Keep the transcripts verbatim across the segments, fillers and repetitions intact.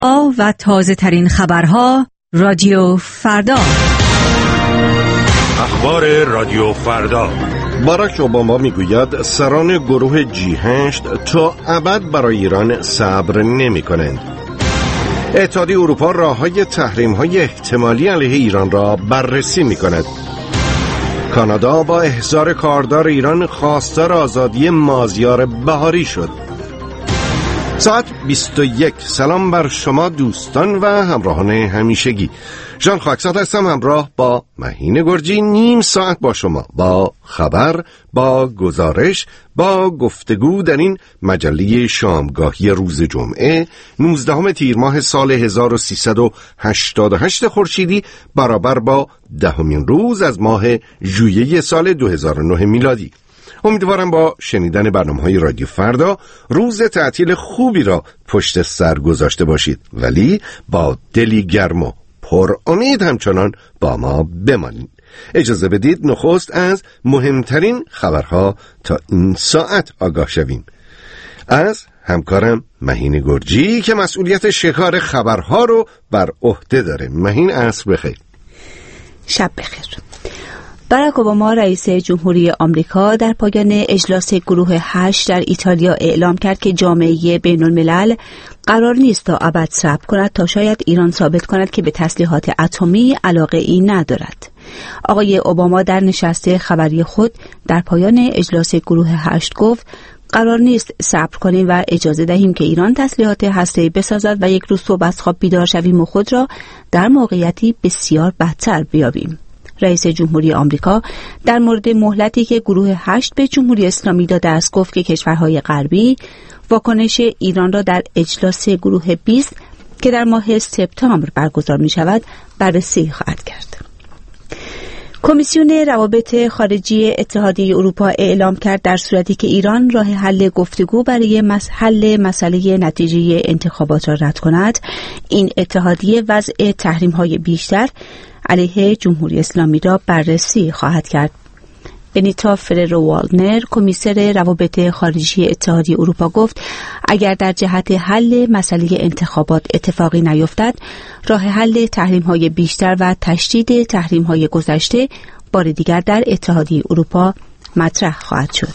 و تازه ترین خبرها رادیو فردا. اخبار رادیو فردا. باراک اوباما میگوید سران گروه جی هشت تا ابد برای ایران صبر نمی کنند. اتحادیه اروپا راههای تحریم‌های احتمالی علیه ایران را بررسی می‌کند. کانادا با احضار کاردار ایران خواستار آزادی مازیار بهاری شد. ساعت بیست و یک. سلام بر شما دوستان و همراهان همیشگی. ژان خاکساد هستم، همراه با مهین گرجی نیم ساعت با شما، با خبر، با گزارش، با گفتگو در این مجله شامگاهی روز جمعه نوزدهم تیر ماه سال هزار و سیصد و هشتاد و هشت خورشیدی برابر با دهمین روز از ماه ژوئیه سال دو هزار و نه میلادی. امیدوارم با شنیدن برنامه‌های رادیو فردا روز تعطیل خوبی را پشت سر گذاشته باشید، ولی با دلی گرم و پر امید همچنان با ما بمانید. اجازه بدید نخست از مهمترین خبرها تا این ساعت آگاه شویم. از همکارم مهین گرجی که مسئولیت شکار خبرها رو بر عهده داره. مهین، عصر بخیر. شب بخیر. باراک اوباما رئیس جمهوری آمریکا در پایان اجلاس گروه هشت در ایتالیا اعلام کرد که جامعه بین الملل قرار نیست تا ابد صبر کند تا شاید ایران ثابت کند که به تسلیحات اتمی علاقه ای ندارد. آقای اوباما در نشست خبری خود در پایان اجلاس گروه هشت گفت قرار نیست صبر کنیم و اجازه دهیم که ایران تسلیحات هسته‌ای بسازد و یک روز صبح از خواب بیدار شویم و خود را در موقعیتی بسیار بدتر بیابیم. رئیس جمهوری آمریکا در مورد مهلتی که گروه هشت به جمهوری اسلامی داده است گفت که کشورهای غربی واکنش ایران را در اجلاس گروه بیست که در ماه سپتامبر برگزار می شود بررسی خواهد کرد. کمیسیون روابط خارجی اتحادیه اروپا اعلام کرد در صورتی که ایران راه حل گفتگو برای حل مسئله نتیجه انتخابات را رد کند، این اتحادیه وضع تحریم‌های بیشتر علیه جمهوری اسلامی را بررسی خواهد کرد. بنیتا فررو والنر، کمیسر روابط خارجی اتحادیه اروپا گفت اگر در جهت حل مسئله انتخابات اتفاقی نیفتد، راه حل تحریم‌های بیشتر و تشدید تحریم‌های گذشته بار دیگر در اتحادیه اروپا مطرح خواهد شد.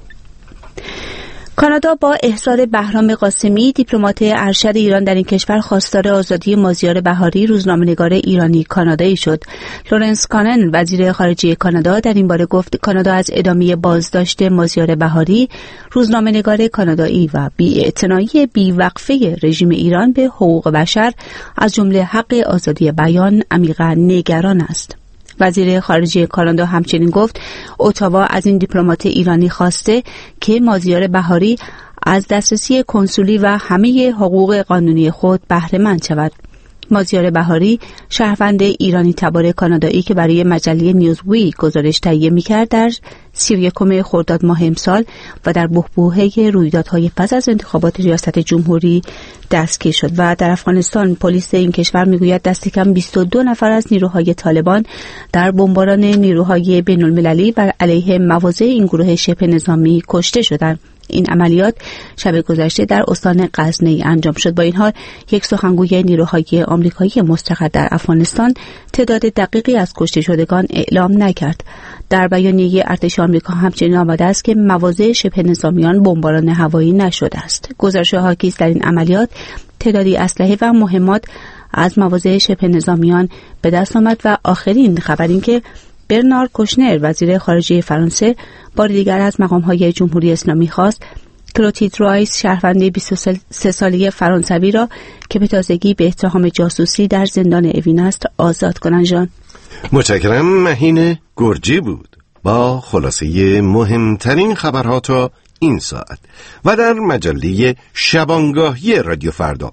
کانادا با احضار بهرام قاسمی، دیپلمات ارشد ایران در این کشور، خواستار آزادی مازیار بهاری، روزنامه‌نگار ایرانی کانادایی شد. لورنس کانن، وزیر خارجه کانادا، در این باره گفت کانادا از ادامه بازداشت مازیار بهاری، روزنامه‌نگار کانادایی و بی‌اعتنایی بی‌وقفه رژیم ایران به حقوق بشر از جمله حق آزادی بیان عمیقاً نگران است. وزیر خارجه کانادا همچنین گفت اتاوا از این دیپلمات ایرانی خواسته که مازیار بهاری از دسترسی کنسولی و همه حقوق قانونی خود بهره مند شود. مازیار بهاری، شهروند ایرانی تبار کانادایی که برای مجله نیوزویک گزارش تهیه می‌کرد، در سی و یکم خرداد ماه امسال و در بحبوحه رویدادهای پس از انتخابات ریاست جمهوری دستگیر شد و در افغانستان پلیس این کشور میگوید دست کم بیست و دو نفر از نیروهای طالبان در بمباران نیروهای بین‌المللی بر علیه مواضع این گروه شبه نظامی کشته شدند. این عملیات شب گذشته در استان غزنی انجام شد. با این حال یک سخنگوی نیروهای آمریکایی مستقر در افغانستان تعداد دقیقی از کشته شدگان اعلام نکرد. در بیانیه ارتش آمریکا همچنین آمده است که مواضع شبه نظامیان بمباران هوایی نشده است. گزارش حاکی است در این عملیات تعدادی اسلحه و مهمات از مواضع شبه نظامیان به دست آمد و آخرین خبر این که برنارد کوشنر، وزیر خارجه فرانسه، بار دیگر از مقام‌های جمهوری اسلامی خواست کلوتیل رایس، شهروند بیست و سه ساله فرانسوی را که به تازگی به اتهام جاسوسی در زندان اوین است آزاد کنند. جان متشکرم. مهین گرجی بود با خلاصه مهمترین خبرها تا این ساعت و در مجله شبانگاهی رادیو فردا.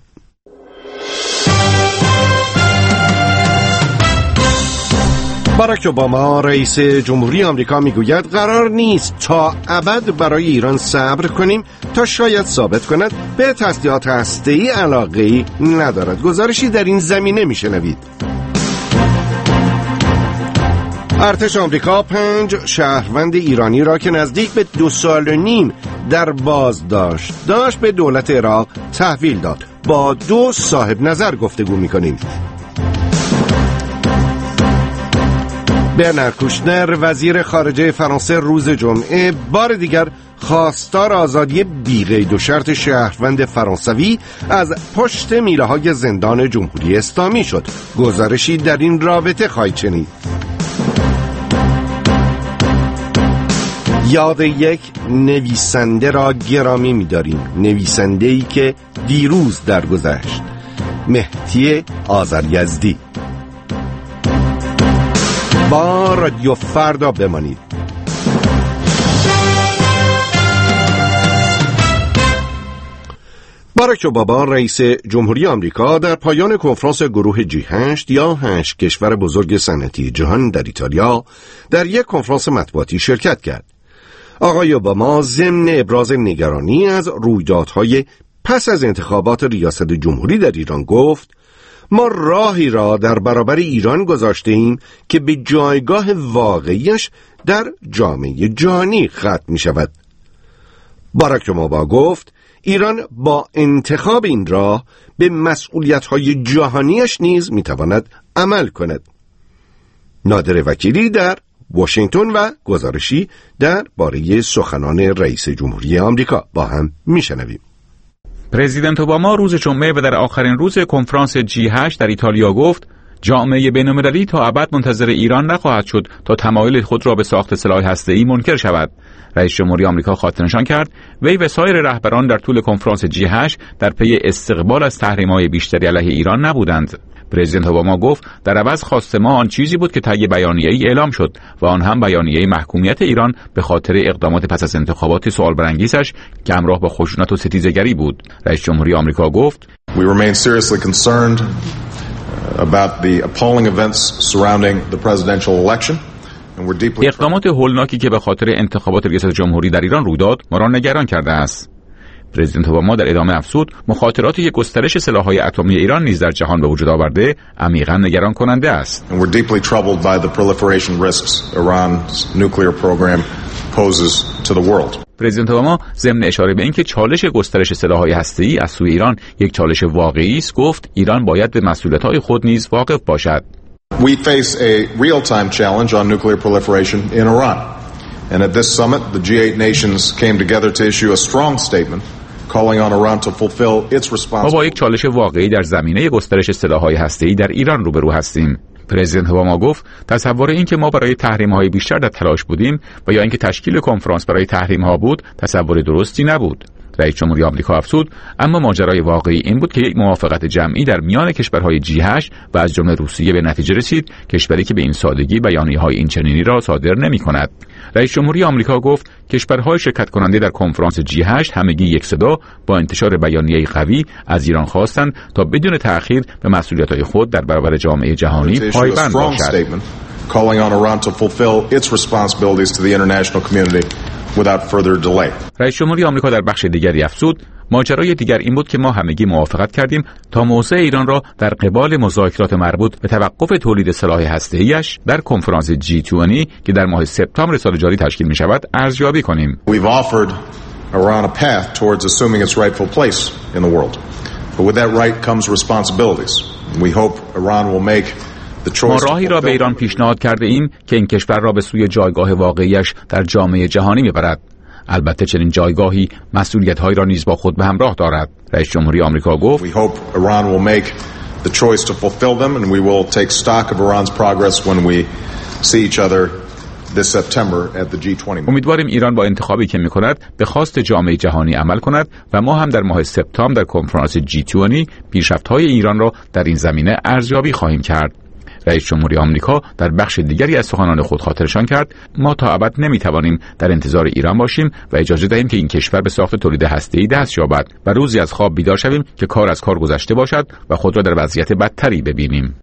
باراک اوباما رئیس جمهوری آمریکا میگوید قرار نیست تا ابد برای ایران صبر کنیم تا شاید ثابت کند به تسلیحات هسته‌ای علاقه‌ای ندارد. گزارشی در این زمینه میشنوید. ارتش آمریکا پنج شهروند ایرانی را که نزدیک به دو سال و نیم در بازداشت داشت به دولت عراق تحویل داد. با دو صاحب نظر گفتگو میکنیم. برنار کوشنر وزیر خارجه فرانسه روز جمعه بار دیگر خواستار آزادی بی‌قید و شرط شهروند فرانسوی از پشت میله‌های زندان جمهوری اسلامی شد. گزارشی در این رابطه خواهید شنید. یاد یک نویسنده را گرامی می‌داریم، نویسنده‌ای که دیروز درگذشت، مهدی آذریزدی. با رادیو فردا بمانید. باراک اوباما رئیس جمهوری آمریکا در پایان کنفرانس گروه جی هشت یا هشت کشور بزرگ صنعتی جهان در ایتالیا در یک کنفرانس مطبوعاتی شرکت کرد. آقای اوباما ضمن ابراز نگرانی از رویدادهای پس از انتخابات ریاست جمهوری در ایران گفت: ما راهی را در برابر ایران گذاشته ایم که به جایگاه واقعیش در جامعه جهانی ختم می شود. باراک اوباما گفت ایران با انتخاب این راه به مسئولیت‌های جهانیش نیز می تواند عمل کند. نادر وکیلی در واشنگتن و گزارشی در باره سخنان رئیس جمهوری آمریکا. با هم می شنویم. پرزیدنت اوباما روز جمعه و در آخرین روز کنفرانس جی هشت در ایتالیا گفت جامعه بین‌المللی تا ابد منتظر ایران نخواهد شد تا تمایل خود را به ساخت سلاح هسته‌ای منکر شود. رئیس جمهوری آمریکا خاطرنشان کرد وی و سایر رهبران در طول کنفرانس جی هشت در پی استقبال از تحریم‌های بیشتری علیه ایران نبودند. پرزیدنت اوباما گفت در عوض خواست ما آن چیزی بود که طی بیانیه‌ای اعلام شد و آن هم بیانیه محکومیت ایران به خاطر اقدامات پس از انتخابات سوال برانگیزش که همراه با خشونت و ستیزگری بود. رئیس جمهوری آمریکا گفت We remain seriously concerned about the appalling events surrounding the presidential election. اقدامات هولناکی که به خاطر انتخابات ریاست جمهوری در ایران روی داد ما را نگران کرده است. پرزیدنت اوباما در ادامه افزود مخاطراتی که گسترش سلاح‌های اتمی ایران نیز در جهان به وجود آورده عمیقاً نگران کننده است. And we're deeply troubled by the proliferation risks Iran's nuclear program poses to the world. پرزیدنت اوباما ضمن اشاره به اینکه چالش گسترش سلاح‌های هسته‌ای از سوی ایران یک چالش واقعی است گفت ایران باید به مسئولیت‌های خود نیز واقف باشد. We face a real-time challenge on nuclear proliferation in Iran. And at this summit, the G eight nations came together to issue a strong statement calling on Iran to fulfill its responsibilities. ما با یک چالش واقعی در زمینه گسترش سلاح‌های هسته‌ای در ایران روبرو هستیم. پرزیدنت اوباما گفت تصور این که ما برای تحریم‌های بیشتر در تلاش بودیم و یا اینکه تشکیل کنفرانس برای تحریم‌ها بود تصور درستی نبود. رئیس جمهوری آمریکا افزود اما ماجرای واقعی این بود که یک موافقت جمعی در میان کشورهای جی هشت و از جمله روسیه به نتیجه رسید، کشوری که به این سادگی بیانیه‌های اینچنینی را صادر نمی‌کند. رئیس جمهوری آمریکا گفت کشورهای شرکت کننده در کنفرانس جی هشت همگی یک صدا با انتشار بیانیه‌ای قوی از ایران خواستند تا بدون تأخیر به مسئولیت‌های خود در برابر جامعه جهانی پایبند باشد. calling on Iran to fulfill its responsibilities to the international community without further delay. رئیس جمهوری آمریکا در بخش دیگری افزود ماجرای دیگر این بود که ما همگی موافقت کردیم تا موضع ایران را در قبال مذاکرات مربوط به توقف تولید سلاح هسته‌ایش در کنفرانس جی بیست که در ماه سپتامبر سال جاری تشکیل می شود ارزیابی کنیم. We've offered Iran a path towards assuming its rightful place in the world. But with that right comes responsibilities. We hope Iran will make ما راهی را به ایران پیشنهاد کرده ایم که این کشور را به سوی جایگاه واقعیش در جامعه جهانی میبرد. البته چنین جایگاهی مسئولیت‌هایی را نیز با خود به همراه دارد. رئیس جمهوری آمریکا گفت We hope Iran will make the choice to fulfill them and we will take stock of Iran's progress when we see each other this September at the جی بیست. امیدواریم ایران با انتخابی که می‌کند به خواست جامعه جهانی عمل کند و ما هم در ماه سپتامبر در کنفرانس جی بیست پیشرفت‌های ایران را در این زمینه ارزیابی خواهیم کرد. رئیس جمهوری آمریکا در بخش دیگری از سخنان خود خاطرشان کرد ما تا ابد نمیتوانیم در انتظار ایران باشیم و اجازه دهیم که این کشور به ساخت تولید هسته‌ای دست یابد و روزی از خواب بیدار شویم که کار از کار گذشته باشد و خود را در وضعیت بدتری ببینیم.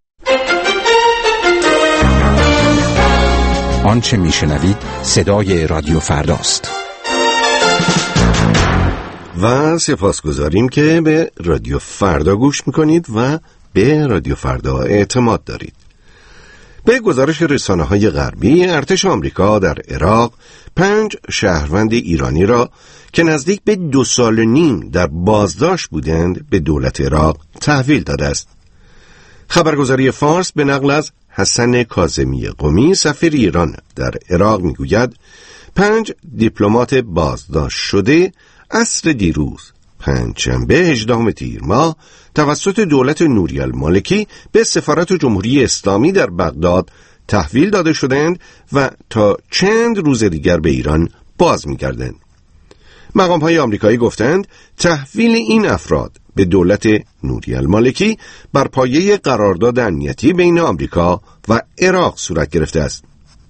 آنچه میشنوید صدای رادیو فرداست. و سپاسگزاریم که به رادیو فردا گوش میکنید و به رادیو فردا اعتماد دارید. به گزارش رسانه‌های غربی، ارتش آمریکا در عراق پنج شهروند ایرانی را که نزدیک به دو سال و نیم در بازداشت بودند به دولت عراق تحویل داده است. خبرگزاری فارس به نقل از حسن کاظمی قمی سفیر ایران در عراق میگوید پنج دیپلمات بازداشت شده عصر دیروز پنجشنبه هجدهم تیر ماه توسط دولت نوری المالکی به سفارت جمهوری اسلامی در بغداد تحویل داده شدند و تا چند روز دیگر به ایران باز می‌گردند. مقام‌های آمریکایی گفتند تحویل این افراد به دولت نوری المالکی بر پایه قرارداد امنیتی بین آمریکا و عراق صورت گرفته است.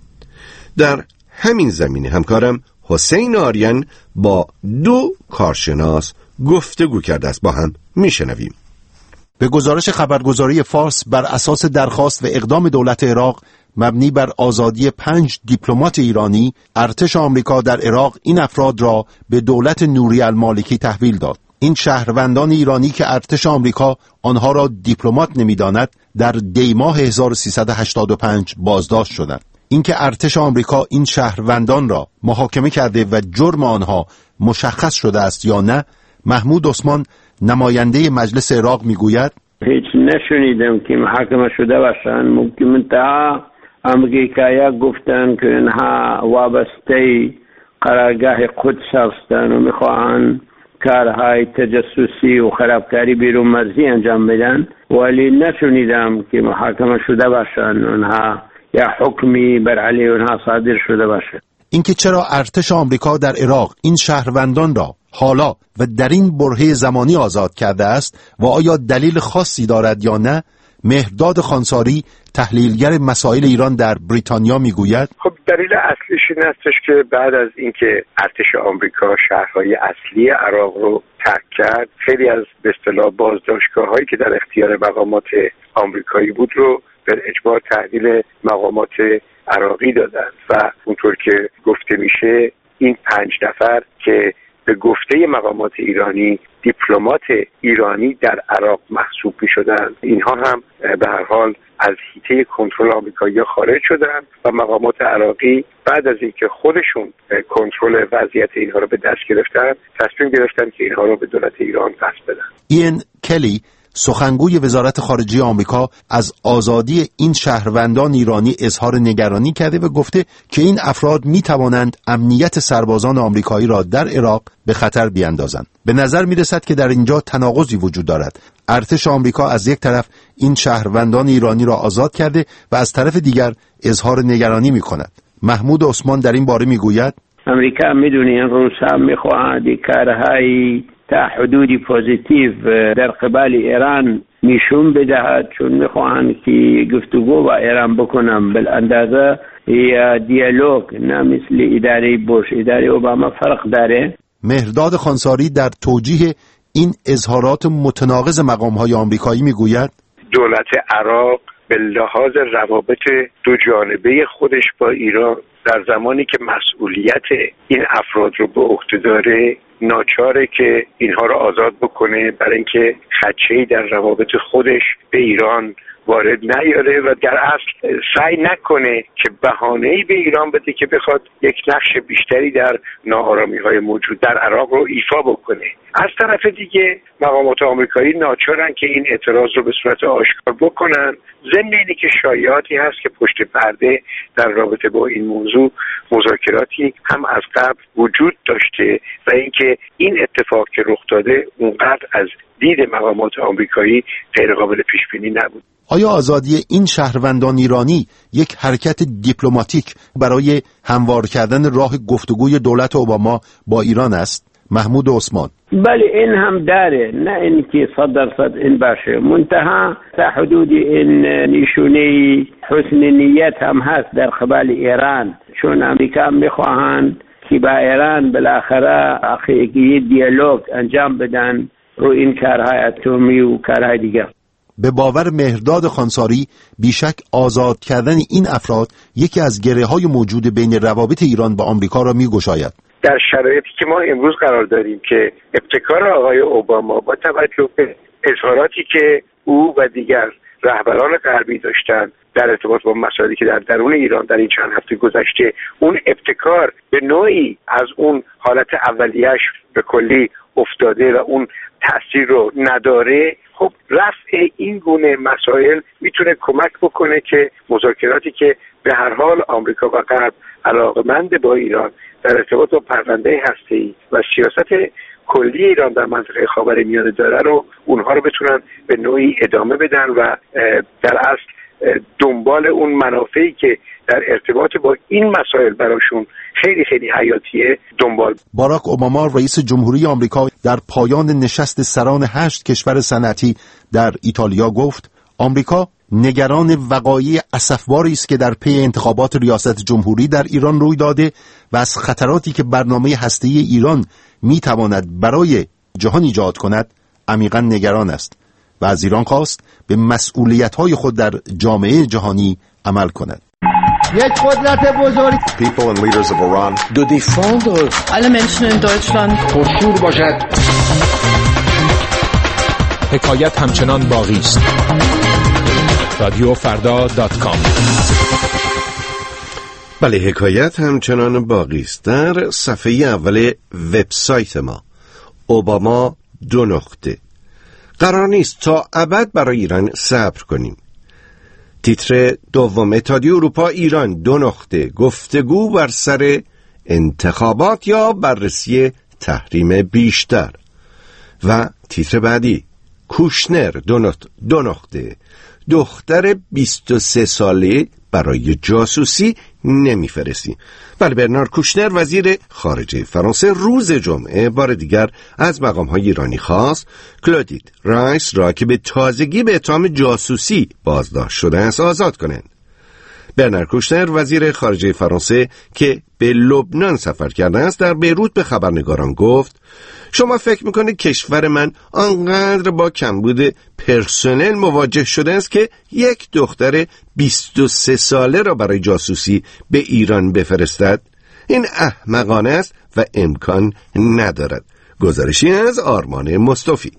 در همین زمینه همکارم حسین آریان با دو کارشناس گفتگو کرده است. با هم میشنویم. به گزارش خبرگزاری فارس، بر اساس درخواست و اقدام دولت عراق مبنی بر آزادی پنج دیپلمات ایرانی، ارتش آمریکا در عراق این افراد را به دولت نوری المالکی تحویل داد. این شهروندان ایرانی که ارتش آمریکا آنها را دیپلمات نمی‌داند، در دی ماه هزار و سیصد و هشتاد و پنج بازداشت شدند. اینکه ارتش آمریکا این شهروندان را محاکمه کرده و جرم آنها مشخص شده است یا نه، محمود عثمان نماینده مجلس عراق میگوید هیچ نشنیدم که محاکمه شده باشند. ممکن منتها امریکایی‌ها گفتن که اینها وابسته قرارگاه قدس هستند و میخواهند کارهای تجسسی و خرابکاری بیرون مرزی انجام بدن، ولی نشنیدم که محاکمه شده باشند اونها یا حکمی بر علیه اونها صادر شده باشه. اینکه چرا ارتش آمریکا در عراق این شهروندان را حالا و در این برهه زمانی آزاد کرده است و آیا دلیل خاصی دارد یا نه، مهرداد خانساری تحلیلگر مسائل ایران در بریتانیا میگوید خب دلیل اصلیش این هستش که بعد از اینکه ارتش آمریکا شهرهای اصلی عراق رو ترک کرد، خیلی از به اصطلاح بازداشتگاه‌هایی که در اختیار مقامات آمریکایی بود رو به اجبار تحویل مقامات عراقی دادن و اونطور که گفته میشه این پنج نفر که به گفته مقامات ایرانی دیپلمات ایرانی در عراق محسوب می‌شدند، اینها هم به هر حال از حیطه کنترل آمریکایی خارج شدند و مقامات عراقی بعد از اینکه خودشون کنترل وضعیت اینها رو به دست گرفتن، تصمیم گرفتن که اینها رو به دولت ایران پس بدن. این کلی سخنگوی وزارت خارجه آمریکا از آزادی این شهروندان ایرانی اظهار نگرانی کرده و گفته که این افراد می توانند امنیت سربازان آمریکایی را در عراق به خطر بیاندازند. به نظر می رسد که در اینجا تناقضی وجود دارد. ارتش آمریکا از یک طرف این شهروندان ایرانی را آزاد کرده و از طرف دیگر اظهار نگرانی می کند. محمود عثمان در این باره می گوید امریکا می دونی روس هم می خواهد کارهای تا حدودی پوزیتیو در قبال ایران نشون بدهد، چون میخواهند که گفتگو با ایران بکنم بالاندازه یا دیالوگ، نه مثل اداره بوش. اداره اوباما فرق داره. مهرداد خانساری در توجیه این اظهارات متناقض مقام‌های آمریکایی میگوید دولت عراق به لحاظ روابط دو جانبه خودش با ایران در زمانی که مسئولیت این افراد رو به عهده داره ناچاره که اینها رو آزاد بکنه، برای اینکه خدشه‌ای در روابط خودش به ایران وارد نیاره و در اصل سعی نکنه که بهانه‌ای به ایران بده که بخواد یک نقش بیشتری در ناآرامی‌های موجود در عراق رو ایفا بکنه. از طرف دیگه مقامات آمریکایی ناچارن که این اعتراض رو به صورت آشکار بکنن، ضمن اینی که شایعاتی هست که پشت پرده در رابطه با این موضوع مذاکراتی هم از قبل وجود داشته و اینکه این اتفاق که رخ داده اونقدر از دید مقامات آمریکایی غیر قابل پیش بینی نبود. آیا آزادی این شهروندان ایرانی یک حرکت دیپلماتیک برای هموار کردن راه گفتگوی دولت اوباما با ایران است؟ محمود عثمان: بله این هم داره، نه اینکه صد درصد این باشه، منتها تا حدود این نشونه حسن نیت هم هست در قبال ایران، چون امریکا میخواهند که با ایران بالاخره حقیقی دیالوگ انجام بدن رو این کارهای اتمی و کارهای دیگه. به باور مهرداد خانساری بیشک آزاد کردن این افراد یکی از گره‌های موجود بین روابط ایران با آمریکا را می‌گشاید. در شرایطی که ما امروز قرار داریم که ابتکار آقای اوباما با توجه به اظهاراتی که او و دیگر رهبران غربی داشتن در ارتباط با مسائلی که در درون ایران در این چند هفته گذشته، اون ابتکار به نوعی از اون حالت اولیه‌اش به کلی افتاده و اون تأثیر رو نداره. خب رفع این گونه مسائل میتونه کمک بکنه که مذاکراتی که به هر حال آمریکا و غرب علاقمند با ایران در ارتباط با پرونده هسته‌ای و سیاست کلی ایران در منطقه خاورمیانه داره رو اونها رو بتونن به نوعی ادامه بدن و در اصل دنبال اون منافعی که در ارتباط با این مسائل براشون خیلی خیلی حیاتیه دنبال. باراک اوباما رئیس جمهوری آمریکا در پایان نشست سران هشت کشور صنعتی در ایتالیا گفت آمریکا نگران وقایع اسفباری است که در پی انتخابات ریاست جمهوری در ایران روی داده و از خطراتی که برنامه هسته‌ای ایران میتواند برای جهان ایجاد کند عمیقاً نگران است و از ایران خواست به مسئولیت‌های خود در جامعه جهانی عمل کند. یک قدرت بزرگ People and leaders of Iran de défendre alle Menschen in Deutschland پرشور باشد. حکایت همچنان باقی است. رادیو فردا دات کام. بله، حکایت همچنان باقی است. در صفحه اول وبسایت ما اوباما دو نقطه. قرار نیست تا ابد برای ایران صبر کنیم. تیتر دوم اتحادیه اروپا ایران دو نقطه گفتگو بر سر انتخابات یا بررسی تحریم بیشتر. و تیتر بعدی کوشنر دو نقطه, دو نقطه دختر بیست و سه ساله برای جاسوسی نمیفرستی. ولی برنار کوشنر وزیر خارجه فرانسه روز جمعه بار دیگر از مقام‌های ایرانی خواست کلودیل رایس را که به تازگی به اتهام جاسوسی بازداشت شده است آزاد کنند. برنار کوشنر وزیر خارجه فرانسه که به لبنان سفر کرده است در بیروت به خبرنگاران گفت شما فکر میکنید کشور من آنقدر با کمبود پرسنل مواجه شده است که یک دختر بیست و سه ساله را برای جاسوسی به ایران بفرستد؟ این احمقانه است و امکان ندارد. گزارشی از آرمان مصطفی.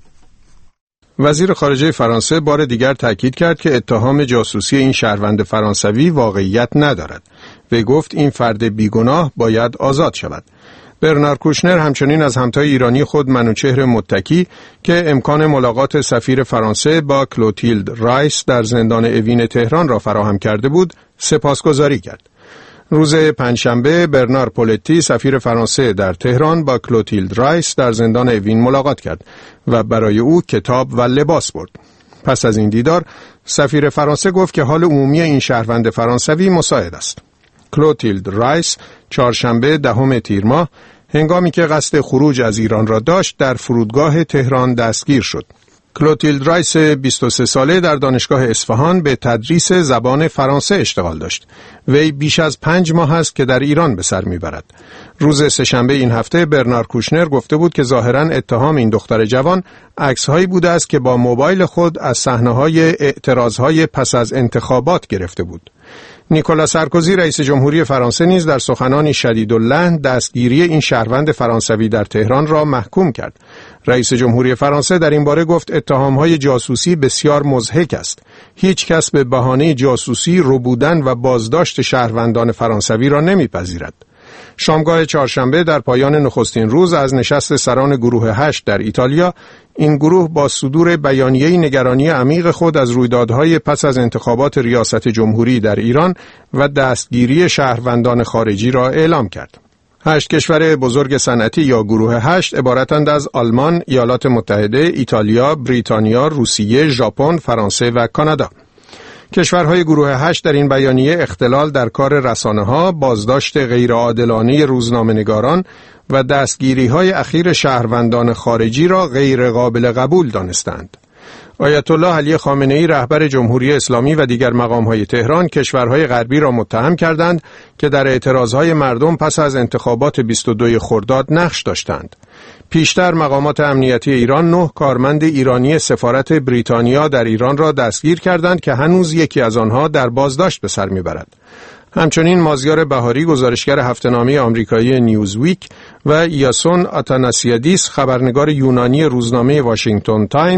وزیر خارجه فرانسه بار دیگر تاکید کرد که اتهام جاسوسی این شهروند فرانسوی واقعیت ندارد و گفت این فرد بیگناه باید آزاد شود. برنار کوشنر همچنین از همتای ایرانی خود منوچهر متکی که امکان ملاقات سفیر فرانسه با کلوتیلد رایس در زندان اوین تهران را فراهم کرده بود سپاسگزاری کرد. روز پنجشنبه برنار پولتی سفیر فرانسه در تهران با کلوتیلد رایس در زندان اوین ملاقات کرد و برای او کتاب و لباس برد. پس از این دیدار سفیر فرانسه گفت که حال عمومی این شهروند فرانسوی مساعد است. کلوتیلد رایس چهارشنبه دهم تیر ماه هنگامی که قصد خروج از ایران را داشت در فرودگاه تهران دستگیر شد. کلوتیلد رایس بیست و سه ساله در دانشگاه اصفهان به تدریس زبان فرانسه اشتغال داشت. وی بیش از پنج ماه است که در ایران به سر میبرد. روز سه‌شنبه این هفته برنار کوشنر گفته بود که ظاهراً اتهام این دختر جوان عکس‌هایی بوده است که با موبایل خود از صحنه‌های اعتراض‌های پس از انتخابات گرفته بود. نیکولا سارکوزی رئیس جمهوری فرانسه نیز در سخنانی شدیداللحن دستگیری این شهروند فرانسوی در تهران را محکوم کرد. رئیس جمهوری فرانسه در این باره گفت اتهام‌های جاسوسی بسیار مضحک است. هیچ کس به بهانه جاسوسی ربودن و بازداشت شهروندان فرانسوی را نمیپذیرد. شامگاه چهارشنبه در پایان نخستین روز از نشست سران گروه هشت در ایتالیا، این گروه با صدور بیانیه‌ای نگرانی عمیق خود از رویدادهای پس از انتخابات ریاست جمهوری در ایران و دستگیری شهروندان خارجی را اعلام کرد. هشت کشور بزرگ صنعتی یا گروه هشت عبارتند از آلمان، ایالات متحده، ایتالیا، بریتانیا، روسیه، ژاپن، فرانسه و کانادا. کشورهای گروه هشت در این بیانیه اختلال در کار رسانه‌ها، بازداشت غیرعادلانه روزنامه‌نگاران و دستگیری‌های اخیر شهروندان خارجی را غیر قابل قبول دانستند. آیت الله علی خامنه‌ای رهبر جمهوری اسلامی و دیگر مقام‌های تهران کشورهای غربی را متهم کردند که در اعتراضهای مردم پس از انتخابات بیست و دو خرداد نقش داشتند. پیشتر مقامات امنیتی ایران نه کارمند ایرانی سفارت بریتانیا در ایران را دستگیر کردند که هنوز یکی از آنها در بازداشت به سر میبرد. همچنین مازیار بهاری گزارشگر هفته‌نامه آمریکایی نیوزویک و یاسون آتاناسیادیس خبرنگار یونانی روزنامه واشنگتن تایمز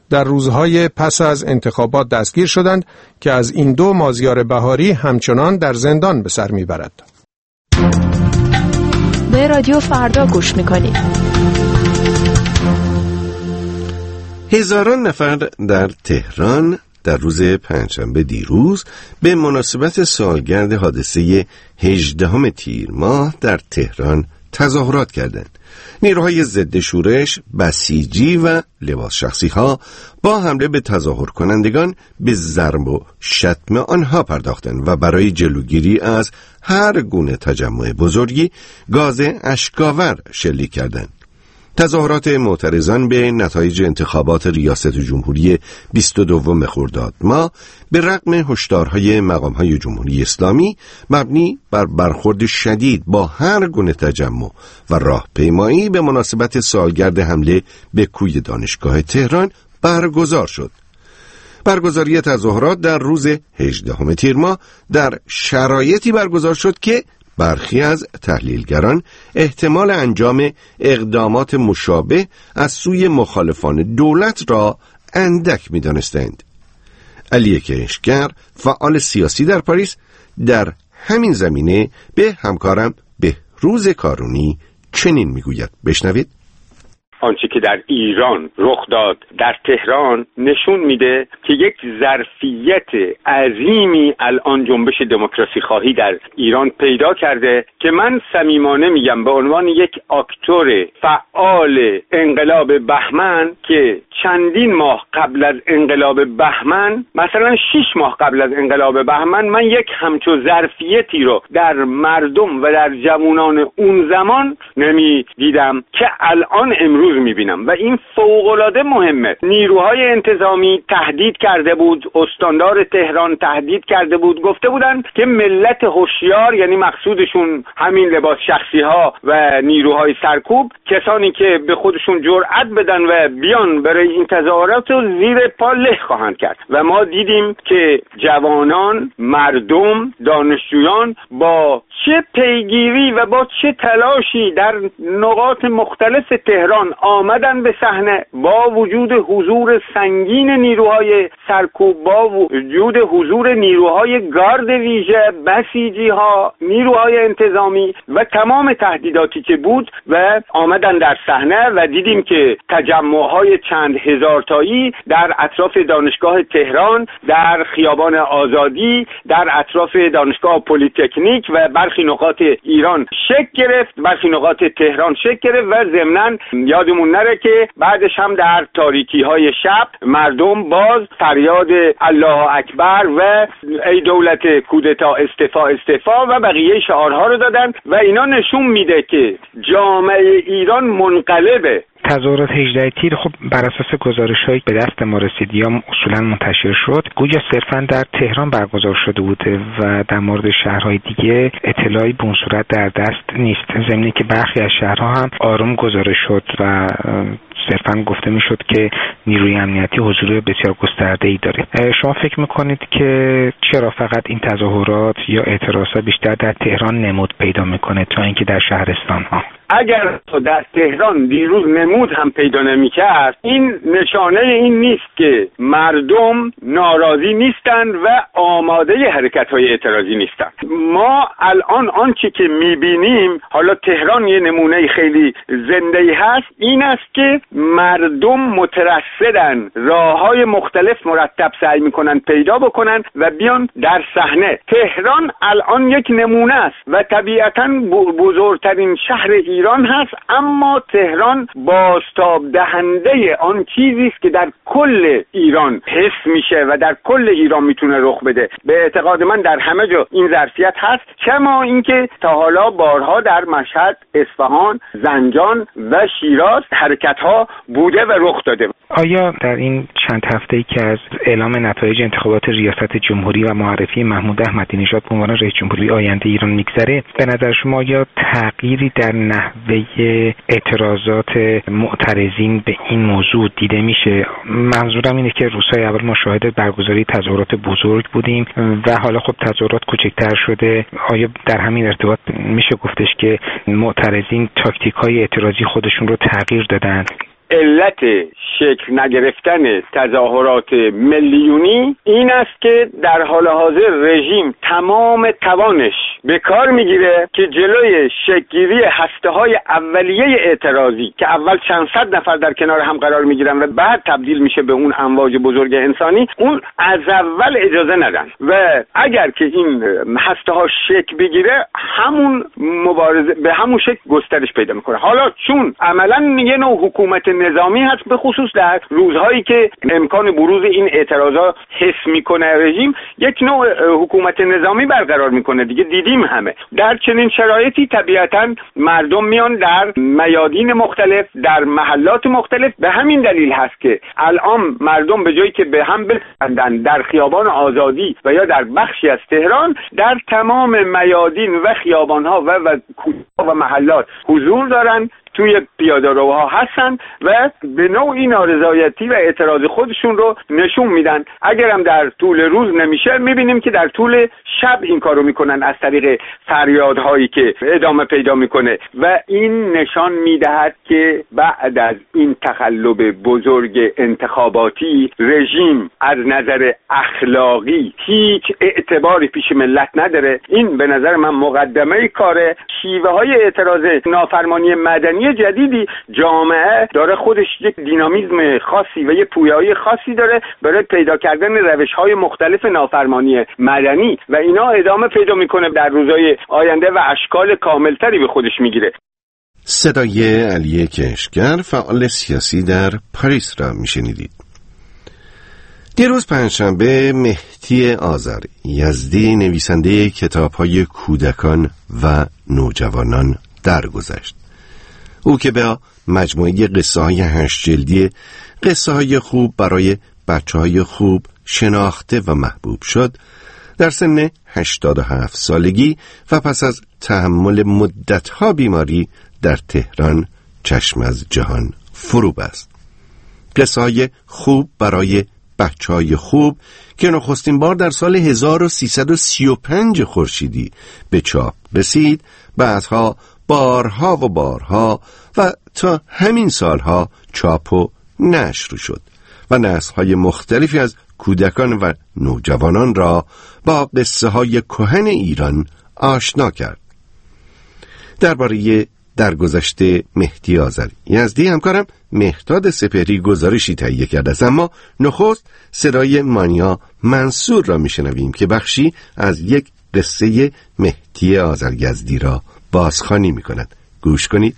در روزهای پس از انتخابات دستگیر شدند که از این دو مازیار بهاری همچنان در زندان به سر میبرد. به رادیو فردا گوش میکنید. هزاران نفر در تهران در روز پنجشنبه دیروز به مناسبت سالگرد حادثه هجدهم تیر ماه در تهران تظاهرات کردند. نیروهای ضد شورش، بسیجی و لباس شخصی ها با حمله به تظاهر کنندگان به ضرب و شتم آنها پرداختند و برای جلوگیری از هر گونه تجمع بزرگی گاز اشک‌آور شلیک کردند. تظاهرات معترضان به نتایج انتخابات ریاست جمهوری بیست و دوم خرداد ماه به رغم هشدارهای مقام‌های جمهوری اسلامی مبنی بر برخورد شدید با هر گونه تجمع و راهپیمایی به مناسبت سالگرد حمله به کوی دانشگاه تهران برگزار شد. برگزاری تظاهرات در روز هجدهم تیر ماه در شرایطی برگزار شد که برخی از تحلیلگران احتمال انجام اقدامات مشابه از سوی مخالفان دولت را اندک می‌دانستند. علی کنشگر، فعال سیاسی در پاریس، در همین زمینه به همکارم بهروز کارونی چنین میگوید. بشنوید. آنچه که در ایران رخ داد در تهران نشون میده که یک ظرفیت عظیمی الان جنبش دموکراسی خواهی در ایران پیدا کرده که من صمیمانه میگم به عنوان یک آکتور فعال انقلاب بهمن که چندین ماه قبل از انقلاب بهمن، مثلا شش ماه قبل از انقلاب بهمن، من یک همچو ظرفیتی رو در مردم و در جوانان اون زمان نمی دیدم که الان امروز میبینم و این فوق‌العاده مهمه. نیروهای انتظامی تهدید کرده بود، استاندار تهران تهدید کرده بود، گفته بودن که ملت هوشیار، یعنی مقصودشون همین لباس شخصی ها و نیروهای سرکوب، کسانی که به خودشون جرأت بدن و بیان برای این تظاهرات رو زیر پا له خواهند کرد و ما دیدیم که جوانان، مردم، دانشجویان با چه پیگیری و با چه تلاشی در نقاط مختلف تهران آمدن به صحنه، با وجود حضور سنگین نیروهای سرکوب، با وجود حضور نیروهای گارد ویژه، بسیجی ها، نیروهای انتظامی و تمام تهدیداتی که بود و آمدن در صحنه و دیدیم که تجمعهای چند هزار تایی در اطراف دانشگاه تهران، در خیابان آزادی، در اطراف دانشگاه پلی‌تکنیک و برخی نقاط ایران شکل گرفت، برخی نقاط تهران شکل گرفت و ضمناً یادمون نره که بعدش هم در تاریکی های شب مردم باز فریاد الله اکبر و ای دولت کودتا استعفا استعفا و بقیه شعارها رو دادن و اینا نشون میده که جامعه ایران منقلبه. تظاهرات هجده تیر خب بر اساس گزارش‌هایی به دست ما رسید یا اصولا منتشر شد گویا صرفا در تهران برگزار شده بوده و در مورد شهرهای دیگه اطلاعی به اون صورت در دست نیست، ضمن که برخی از شهرها هم آروم گزارش شد و صرفا گفته میشد که نیروی امنیتی حضور بسیار گسترده‌ای داره. شما فکر میکنید که چرا فقط این تظاهرات یا اعتراضات بیشتر در تهران نمود پیدا میکنه تا اینکه در شهرستان‌ها؟ اگر در تهران دیروز نمود هم پیدا نمی‌کرد، این نشانه این نیست که مردم ناراضی نیستند و آماده حرکت‌های اعتراضی نیستند. ما الان آنچه که می‌بینیم، حالا تهران یه نمونه خیلی زنده‌ای هست، این است که مردم مترصدن، راه‌های مختلف مرتب سعی می‌کنن پیدا بکنن و بیان در صحنه. تهران الان یک نمونه است و طبیعتاً بزرگترین شهر ایران هست، اما تهران بازتاب دهنده آن چیزی است که در کل ایران حس میشه و در کل ایران میتونه رخ بده. به اعتقاد من در همه جا این ظرفیت هست، کما اینکه تا حالا بارها در مشهد، اصفهان، زنجان و شیراز حرکت‌ها بوده و رخ داده. آیا در این چند هفته‌ای که از اعلام نتایج انتخابات ریاست جمهوری و معرفی محمود احمدی نژاد به عنوان رئیس جمهوری آینده ایران میگذره، به نظر شما یا تغییری در نحوه اعتراضات معترضین به این موضوع دیده میشه؟ منظورم اینه که روزهای اول ما شاهد برگزاری تظاهرات بزرگ بودیم و حالا خب تظاهرات کوچکتر شده. آیا در همین ارتباط میشه گفتش که معترضین تاکتیک‌های اعتراضی خودشون رو تغییر دادن؟ علت شکل نگرفتن تظاهرات میلیونی این است که در حال حاضر رژیم تمام توانش به کار میگیره که جلوی شکل‌گیری هسته‌های اولیه اعتراضی که اول چند صد نفر در کنار هم قرار میگیرن و بعد تبدیل میشه به اون امواج بزرگ انسانی، اون از اول اجازه ندن و اگر که این هسته‌ها شکل بگیره همون مبارزه به همون شکل گسترش پیدا میکنه. حالا چون عملاً یه نوع حکومت نظامی هست، به خصوص در روزهایی که امکان بروز این اعتراضات حس میکنه رژیم، یک نوع حکومت نظامی برقرار میکنه دیگه. دیدیم همه در چنین شرایطی طبیعتاً مردم میان در میادین مختلف، در محلات مختلف. به همین دلیل هست که الان مردم به جایی که به هم بخندن در خیابان آزادی و یا در بخشی از تهران، در تمام میادین و خیابانها و و کوچه‌ها و محلات حضور دارن، توی پیاده‌روها هستن و به نوعی نارضایتی و اعتراض خودشون رو نشون میدن. اگرم در طول روز نمیشه، میبینیم که در طول شب این کارو میکنن از طریق فریادهایی که ادامه پیدا میکنه و این نشان میدهد که بعد از این تقلب بزرگ انتخاباتی رژیم از نظر اخلاقی هیچ اعتباری پیش ملت نداره. این به نظر من مقدمه کاره. شیوه های اعتراض نافرمانی مدنی جدیدی جامعه داره خودش یک دینامیزم خاصی و یک پویایی خاصی داره برای پیدا کردن روش‌های مختلف نافرمانی مدنی و اینا ادامه پیدا میکنه در روزهای آینده و اشکال کاملتری به خودش میگیره. صدای علی کشگر، فعال سیاسی در پاریس را میشنیدید. دیروز پنجشنبه مهدی آذر یزدی، نویسنده کتاب‌های کودکان و نوجوانان درگذشت. او که به مجموعه قصه های هشت جلدی قصه های خوب برای بچه های خوب شناخته و محبوب شد، در سن هشتاد و هفت سالگی و پس از تحمل مدتها بیماری در تهران چشم از جهان فرو بست. قصه های خوب برای بچه های خوب که نخستین بار در سال هزار و سیصد و سی و پنج خورشیدی به چاپ رسید، بعدها بارها و بارها و تا همین سالها چاپ و نشر شد و نسل‌های مختلفی از کودکان و نوجوانان را با قصه های کهن ایران آشنا کرد. درباره درگذشت مهدی آذر یزدی همکارم مهداد سپهری گزارشی تهیه کرده است، اما نخست صدای مانیا منصور را میشنویم که بخشی از یک قصه مهدی آذر یزدی را بازخوانی میکند. گوش کنید.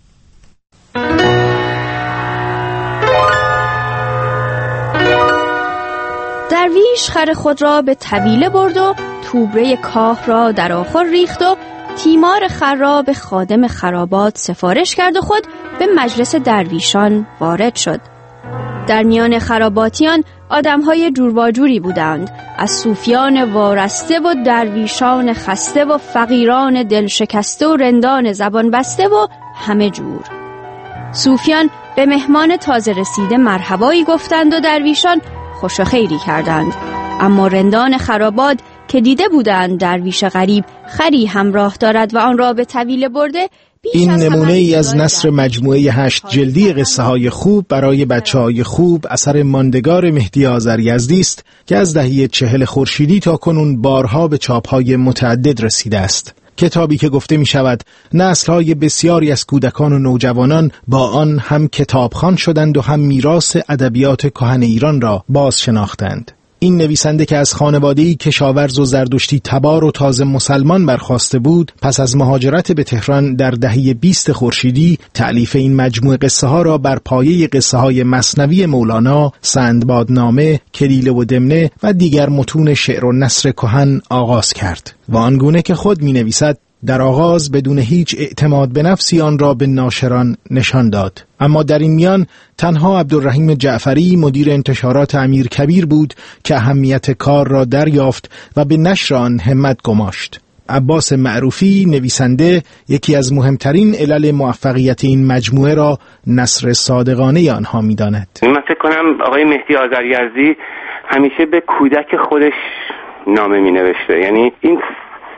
درویش خر خود را به طویله برد و توبره کاه را در آخر ریخت و تیمار خر را به خادم خرابات سفارش کرد و خود به مجلس درویشان وارد شد. در میان خراباتیان آدم‌های جور و جوری بودند، از صوفیان وارسته و درویشان خسته و فقیران دل شکسته و رندان زبان بسته و همه جور. صوفیان به مهمان تازه رسیده مرحبایی گفتند و درویشان خوش و خیری کردند، اما رندان خرابات که دیده بودند درویش غریب خری همراه دارد و آن را به طویله برده، این نمونه ای از نثر مجموعه هشت جلدی قصه های خوب برای بچه های خوب اثر ماندگار مهدی آذر یزدی است که از دهه چهل خورشیدی تا کنون بارها به چاپ‌های متعدد رسیده است. کتابی که گفته می شود نسل‌های بسیاری از کودکان و نوجوانان با آن هم کتابخوان شدند و هم میراث ادبیات کهن ایران را باز شناختند. این نویسنده که از خانواده‌ای کشاورز و زردشتی تبار و تازه مسلمان برخاسته بود، پس از مهاجرت به تهران در دهه بیست خورشیدی تألیف این مجموعه قصه ها را بر پایه قصه های مثنوی مولانا، سندبادنامه، کلیله و دمنه و دیگر متون شعر و نثر کهن آغاز کرد و آنگونه که خود می نویسد در آغاز بدون هیچ اعتماد به نفسی آن را به ناشران نشان داد. اما در این میان تنها عبدالرحیم جعفری مدیر انتشارات امیرکبیر بود که اهمیت کار را دریافت و به نشر آن همت گماشت. عباس معروفی نویسنده یکی از مهمترین علل موفقیت این مجموعه را نثر صادقانه آنها می‌داند. من فکر کنم آقای مهدی آذر یزدی همیشه به کودک خودش نامه می‌نوشته، یعنی این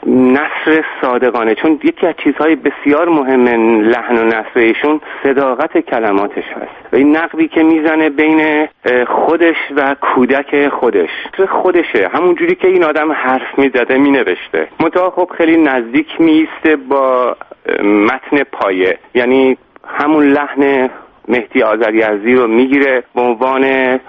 نثر صادقانه، چون یکی از چیزهای بسیار مهم لحن و نثر ایشون صداقت کلماتش هست و این نقبی که میزنه بین خودش و کودک خودش خودشه، همون جوری که این آدم حرف میزده مینوشته، منتها خب خیلی نزدیک میسته با متن پایه، یعنی همون لحن مهدی آذریزدی رو میگیره به عنوان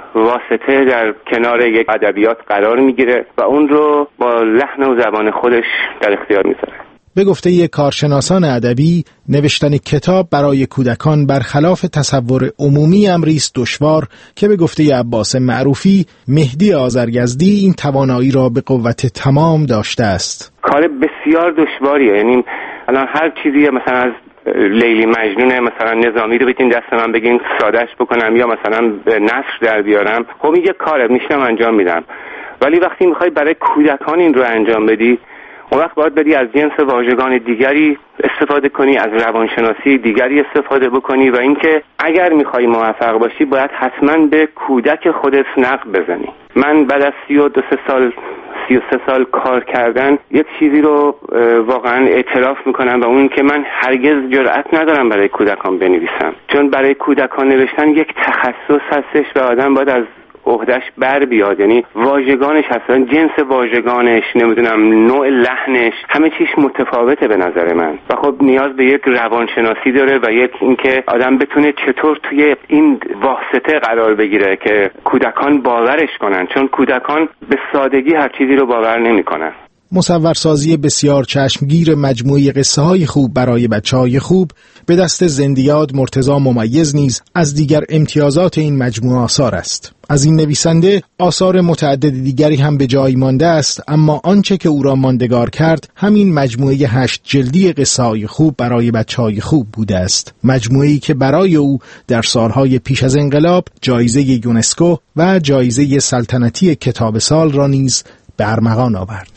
واسطه در کنار یک ادبیات قرار میگیره و اون رو با لحن و زبان خودش در اختیار میذاره. به گفته یک کارشناسان ادبی، نوشتن کتاب برای کودکان برخلاف تصور عمومی امری است دشوار که به گفته عباس معروفی، مهدی آذریزدی این توانایی را به قوت تمام داشته است. کار بسیار دشواریه، یعنی الان هر چیزی مثلا از لیلی مجنون مثلا نظامی رو بگین دست من بگین سادهش بکنم یا مثلا به نثر در بیارم، خب این یه کاره میشم انجام میدم، ولی وقتی میخوای برای کودکان این رو انجام بدی، اون وقت باید بدی از جنس واژگان دیگری استفاده کنی، از روانشناسی دیگری استفاده بکنی و اینکه اگر میخوای موفق باشی باید حتما به کودک خودت نقب بزنی. من بعد از سی و دو سه سال سی و سه سال کار کردن یک چیزی رو واقعا اعتراف میکنم و اون که من هرگز جرأت ندارم برای کودکان بنویسم، چون برای کودکان نوشتن یک تخصص هستش و آدم باید از عهدهش بر بیاد، یعنی واژگانش هستن، جنس واژگانش، نمیدونم نوع لحنش، همه چیش متفاوته به نظر من و خب نیاز به یک روانشناسی داره و یک اینکه آدم بتونه چطور توی این واسطه قرار بگیره که کودکان باورش کنن، چون کودکان به سادگی هر چیزی رو باور نمیکنن. مصورسازی بسیار چشمگیر مجموعه قصه های خوب برای بچه های خوب به دست زندیات مرتضی ممیز نیز از دیگر امتیازات این مجموعه آثار است. از این نویسنده آثار متعدد دیگری هم به جای مانده است، اما آنچه که او را ماندگار کرد همین مجموعه هشت جلدی قصه های خوب برای بچه های خوب بوده است، مجموعه‌ای که برای او در سالهای پیش از انقلاب جایزه یونسکو و جایزه سلطنتی کتاب سال را نیز به ارمغان آورد.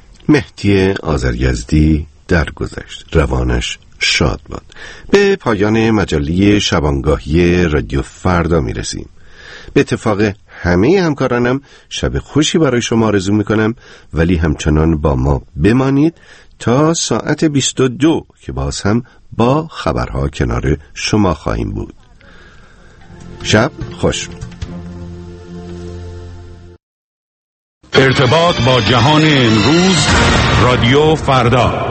مهدی آذریزدی درگذشت، روانش شاد باد. به پایان مجله شبانگاهی رادیو فردا میرسیم. به اتفاق همه همکارانم شب خوشی برای شما آرزو میکنم، ولی همچنان با ما بمانید تا ساعت بیست و دو که باز هم با خبرها کنار شما خواهیم بود. شب خوش. ارتباط با جهان امروز، رادیو فردا.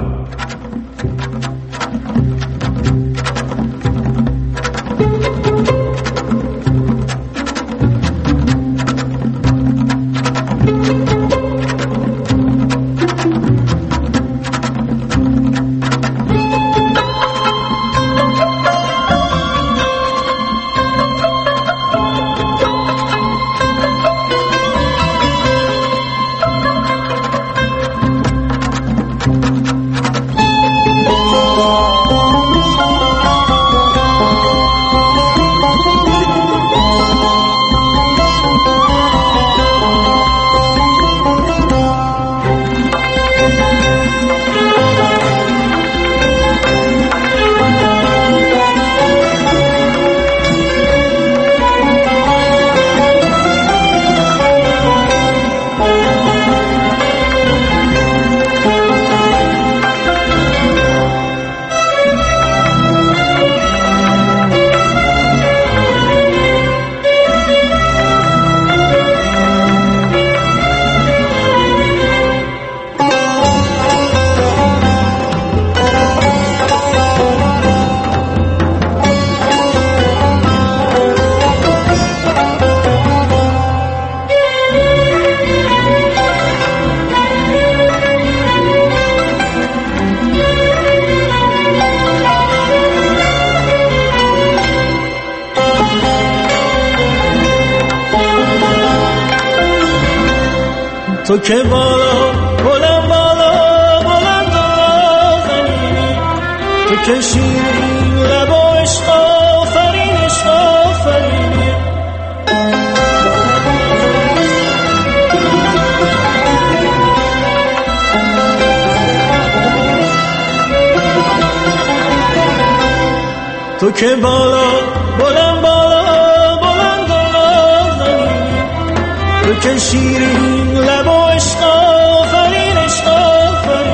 تو که بالا بلند بالا بلند آزنی، تو که شیرین لب و عشق آفرین عشق آفرینی، تو که بالا بلند بالا بلند آزنی، تو که شیرین لب و عشق آفرین عشق آفرینی.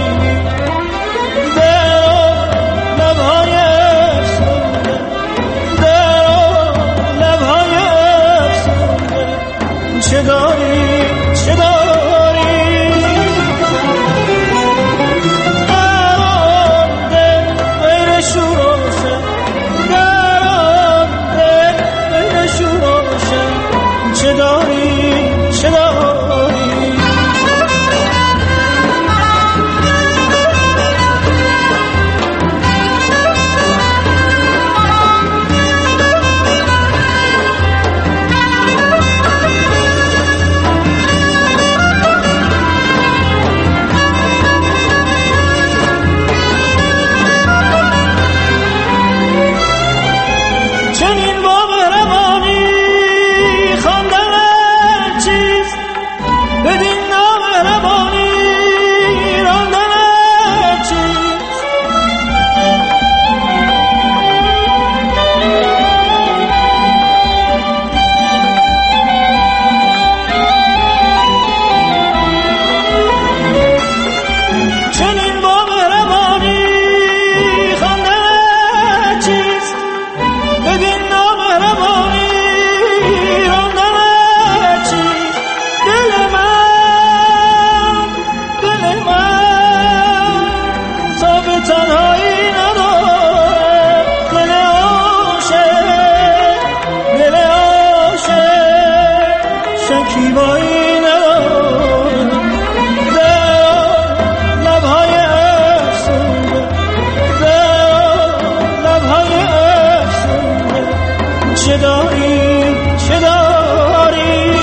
شکیبایی ندارم، در لبهای افسونده، در لبهای افسونده چه داری چه داری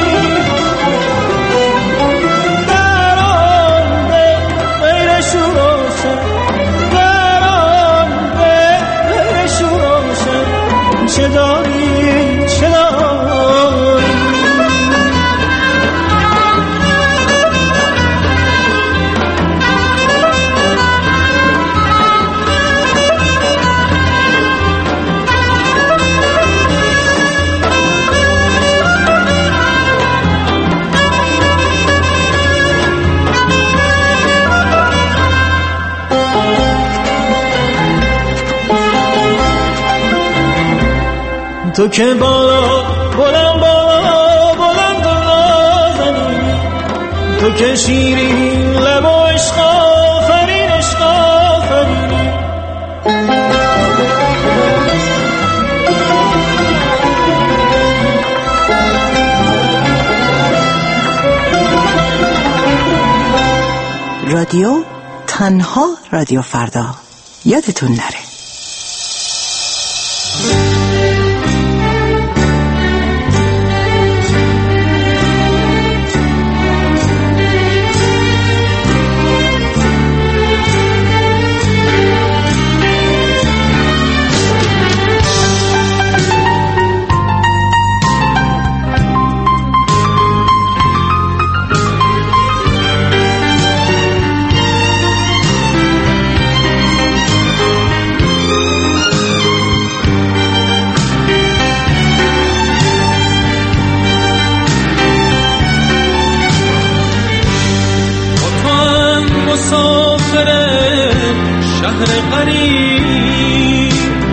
در آن به غیر شوروشه، در آن به غیر شوروشه چه داری چه داری تو که بالا بلند بالا بلند و نازنی، تو که شیرین لب و عشق آفرین عشق آفرینی، رادیو تنها رادیو فردا، یادتون نره. شهر غریب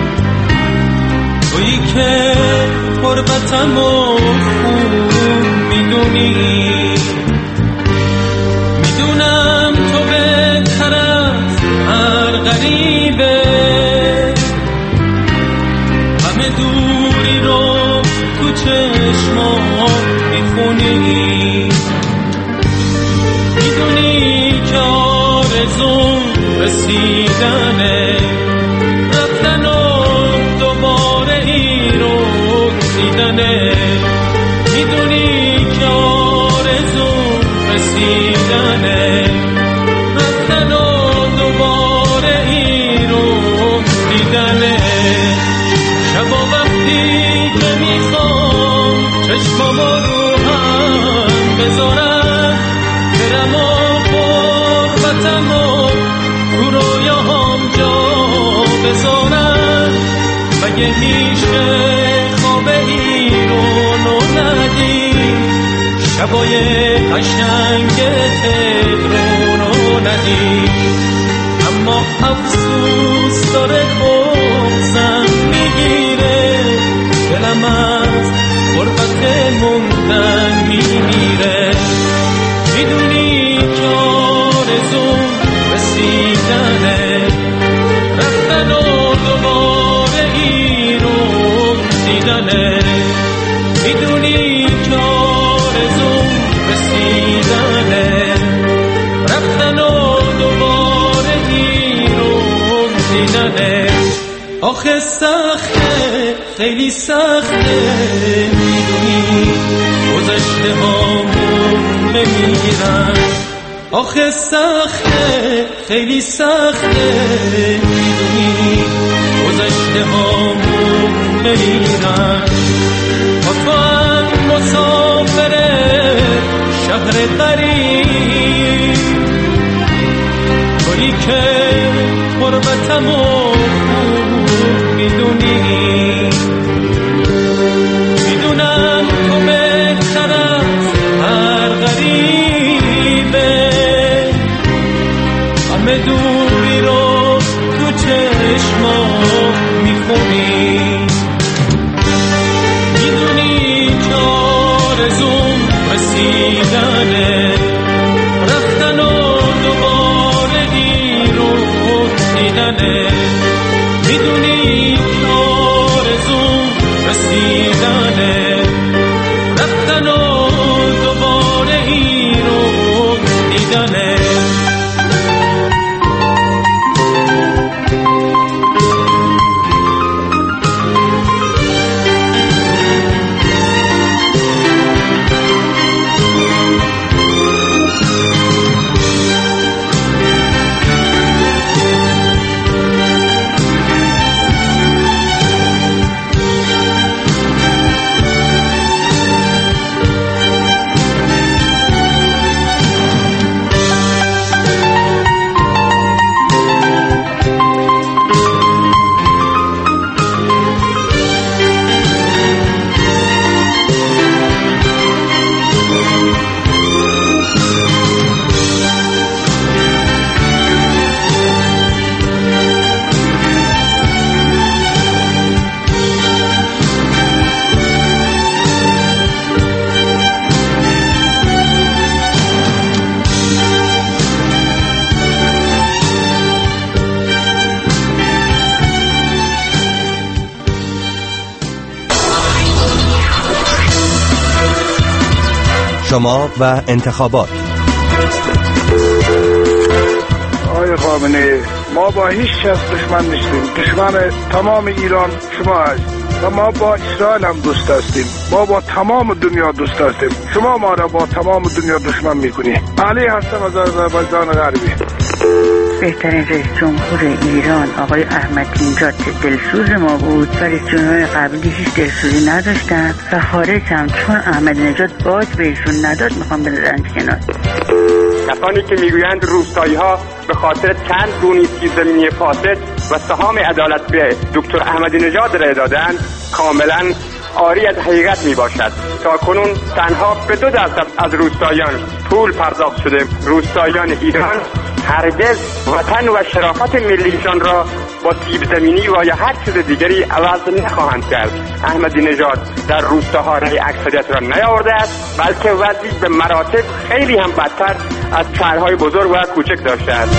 تویی که قربتم و خوب میدونی، میدونم تو بهتر از هر غریبه، همه دوری رو تو چشمات میخونی، میدونی که آرزوم رسیدنه، رفتن و دوباره ای رو دیدنه، میدونی که آرزو رسیدنه، رفتن و دوباره ای رو دیدنه، شبا وقتی که میخوام چشمامو رو هم بذارم، برم و قربتم و تو رویاهام جا بذارم، مگه میشه خواب این رو نو ندی، شبای قشنگ تهران رو ندی، اما افسوس داره بغضم میگیره، دلم از غربت موندن میمیره، میدونی که آرزوم رسیدنه، رفتن و دوباره ای رو دیدنه، میدونی که آرزوم رسیدنه، رفتن و دوباره ای رو دیدنه، آخه سخته خیلی سخته، میدونی گذشته هامون بمیرن، آخه سخته خیلی سخته، میدونی گذشته هامون بمیرن، با تو هم مسافر شهر غریب تویی که قربتم و خوب میدونی، میدونم تو بهتر از هر غریبه، همه دوری رو تو چشمام میخونی، میدونی که آرزوم رسیدنه، رفتن و دوباره ای رو دیدنه، میدونی که آرزوم رسیدنه، رفتن و شما و انتخابات. آقای خامنه‌ای، ما با هیچ کس دشمن نیستیم. دشمن تمام ایران شما هستید و ما با اسرائیل هم دوست هستیم. ما با تمام دنیا دوست هستیم. شما ما را با تمام دنیا دشمن میکنید. علی هستم از آذربایجان غربی. بهترین رئیس جمهور ایران آقای احمدی نژاد دلسوز ما بود و رئیس جمهور قبلی هیچ دلسوزی نداشتن و خارج هم چون احمدی نژاد باج بهشون نداد میخوام بذارن کنار. کسانی که میگویند روستایی ها به خاطر چند دونی زمینی فاسد و سهام عدالت به دکتر احمدی نژاد را دادند کاملا عاری از حقیقت می باشد. تا کنون تنها به دو درصد از روستاییان پول پرداخت شده. روستاییان ایران هرگز وطن و شرافت ملیشان را با سیب زمینی و یا هر چیز دیگری عوض نخواهند کرد. احمدی نژاد در روستاها رأی اکثریت را نیاورده است، بلکه وضعی به مراتب خیلی هم بدتر از شهرهای بزرگ و کوچک داشته است.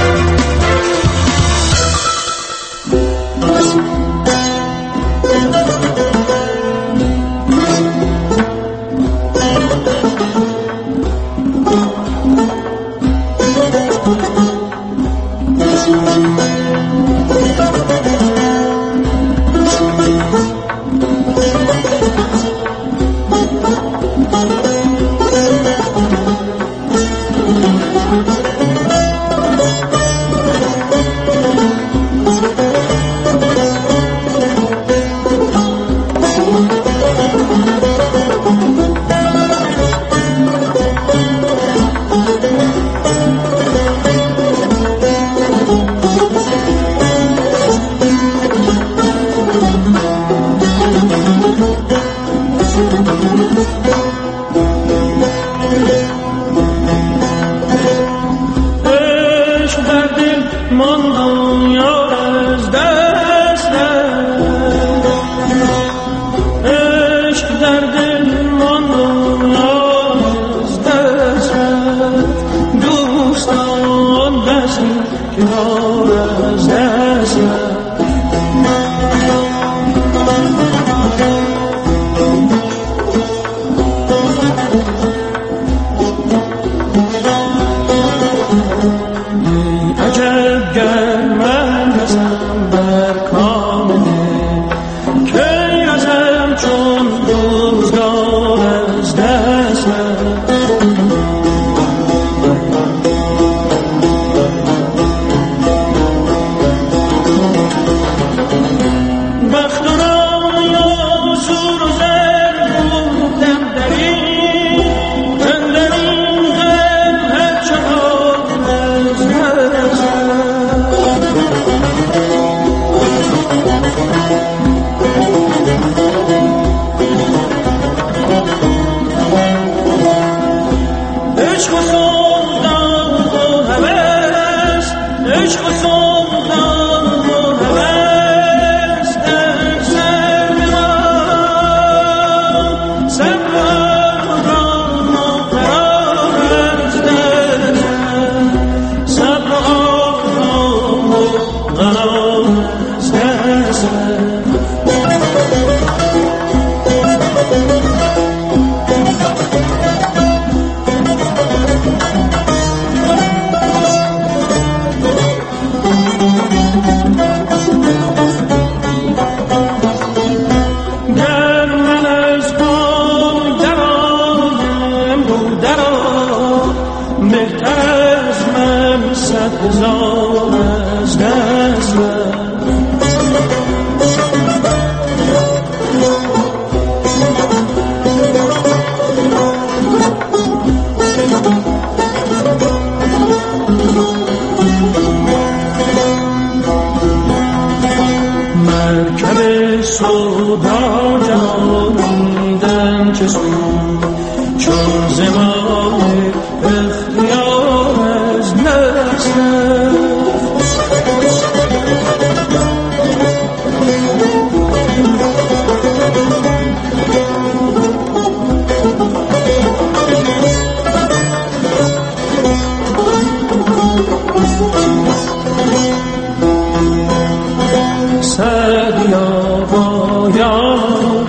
سعدیا باید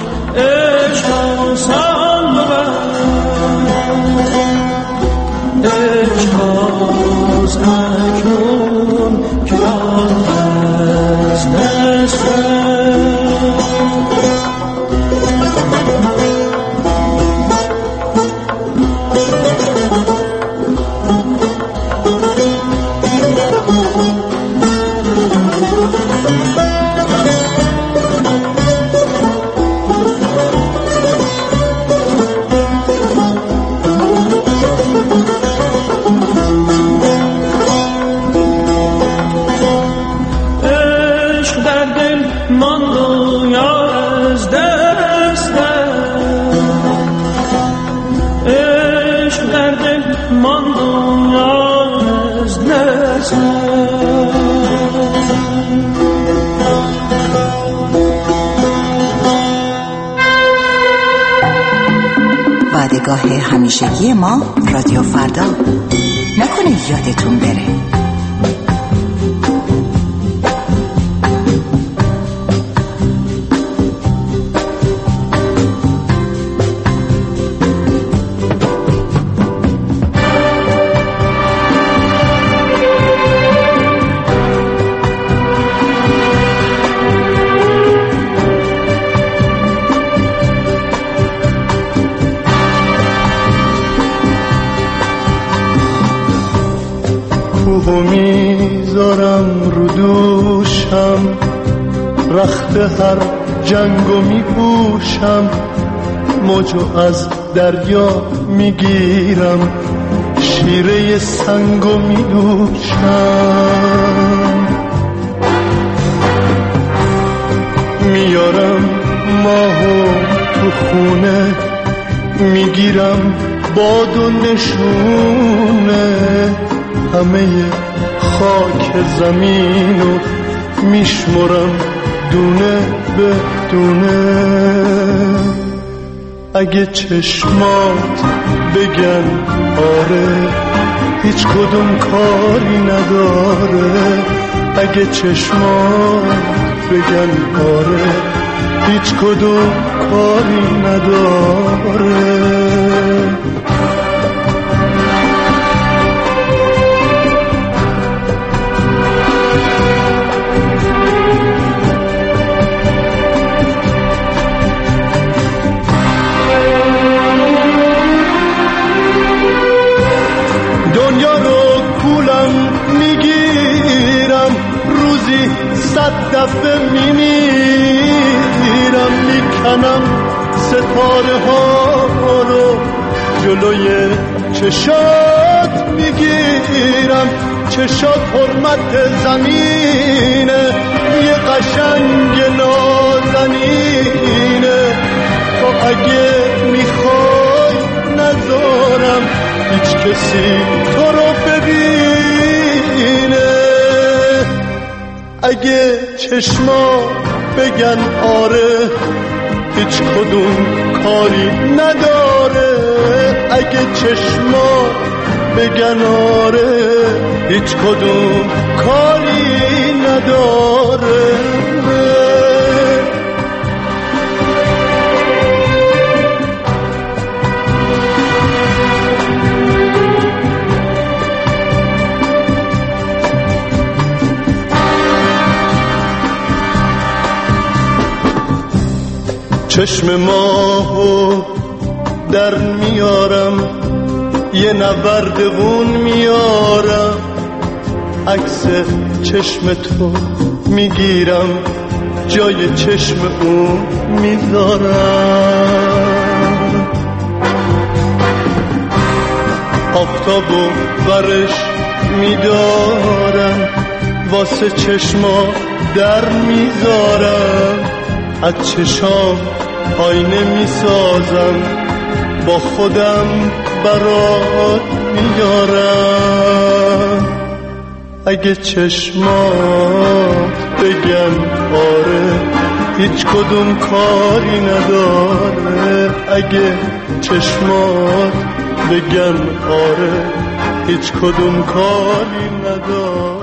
از اکنون که از نسل وعدهگاه همیشگی ما رادیو فردا. نکنه یادتون بره. کوهو میذارم رو دوشم، رخت هر جنگو میپوشم، موجو از دریا میگیرم، شیره سنگو میدوشم، میارم ماهو تو خونه، میگیرم باد و نشونه، همه خاک زمینو میشمرم دونه به دونه. اگه چشمات بگن آره، هیچ کدوم کاری نداره. اگه چشمات بگن آره، هیچ کدوم کاری نداره. صد دفعه میمیرم، میکنم ستاره ها رو جلوی چشات میگیرم. چشات حرمت زمینه، یه قشنگ نازنینه. تو اگه میخوای نذارم هیچ کسی تو رو ببینه. اگه چشما بگن آره، هیچ کدوم کاری نداره. اگه چشما بگن آره، هیچ کدوم کاری نداره. چشم ماهو در میارم، یه نوردون میارم، عکس چشم تو میگیرم، جای چشم اون میذارم. آفتابو برش میدارم، واسه چشما در میذارم. از چشام آینه میسازم، با خودم برات میارم. اگه چشمات بگن آره، هیچ کدوم کاری نداره. اگه چشمات بگن آره، هیچ کدوم کاری نداره.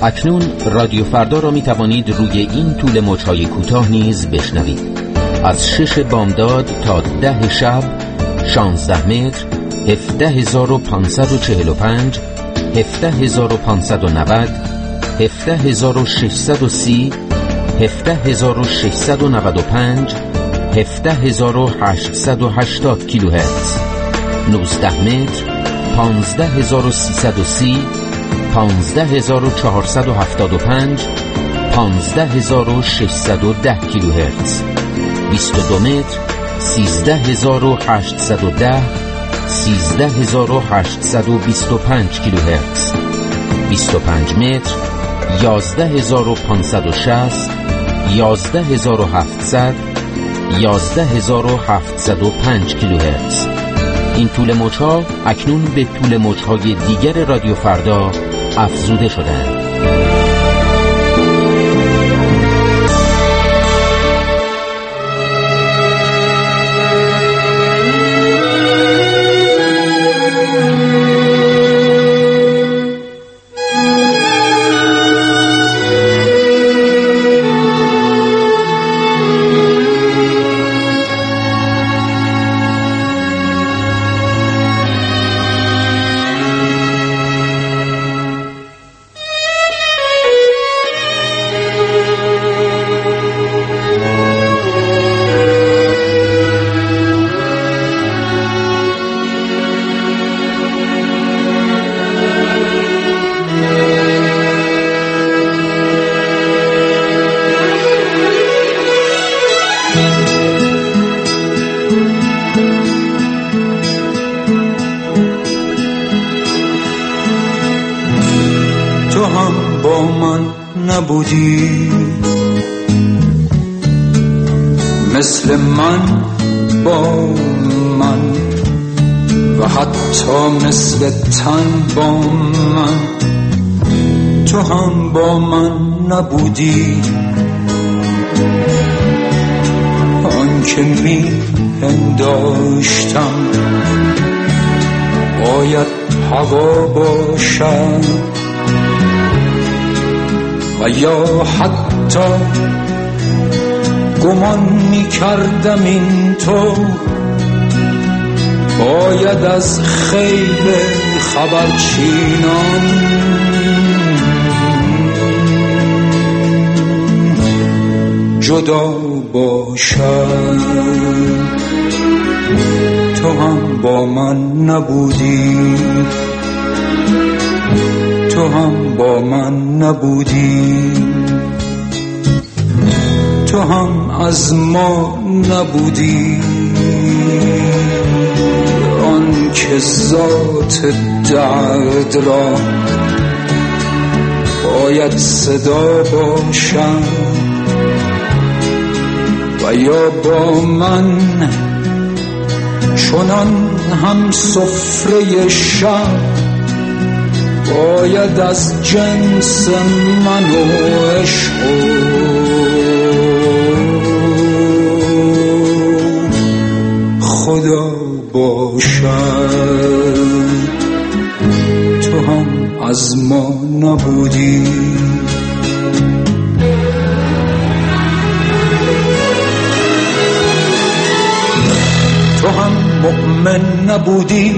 اکنون رادیو فردا را می توانید روی این طول موج‌های کوتاه نیز بشنوید. از شش بامداد تا ده شب شانزده متر، هفده هزار و پانصد و چهل و پنج، هفده هزار و پانصد و نود، هفده هزار و ششصد و سی، هفده هزار و ششصد و نود و پنج، هفده هزار و هشتصد و هشتاد کیلوهرتز. نوزده متر، پانزده هزار و سیصد و سی، پانزده هزار و چهارصد و هفتاد و پنج، پانزده هزار و ششصد و ده کیلوهرتز. بیست و دو متر، سیزده هزار و هشتصد و ده، سیزده هزار و هشتصد و بیست و پنج کیلوهرتز. بیست و پنج متر، یازده هزار و پانصد و شصت، یازده هزار و هفتصد، یازده هزار و هفتصد و پنج کیلوهرتز. این طول موج‌ها اکنون به طول موج‌های دیگر رادیو فردا افزوده شدند. نبودی مثل من با من و حتی مثل تن با من، تو هم با من نبودی. آن که می پنداشتم باید هوا باشد و یا حتی گمان می کردم این تو باید از خیل خبرچینان جدا باشد. تو هم با من نبودی، تو هم با من نبودی، تو هم از ما نبودی. آن که ذات درد را باید صدا باشد و یا با من چنان هم سفره شب باید از جنس من و عشق خدا باشد. تو هم از ما نبودی، تو هم مؤمن نبودی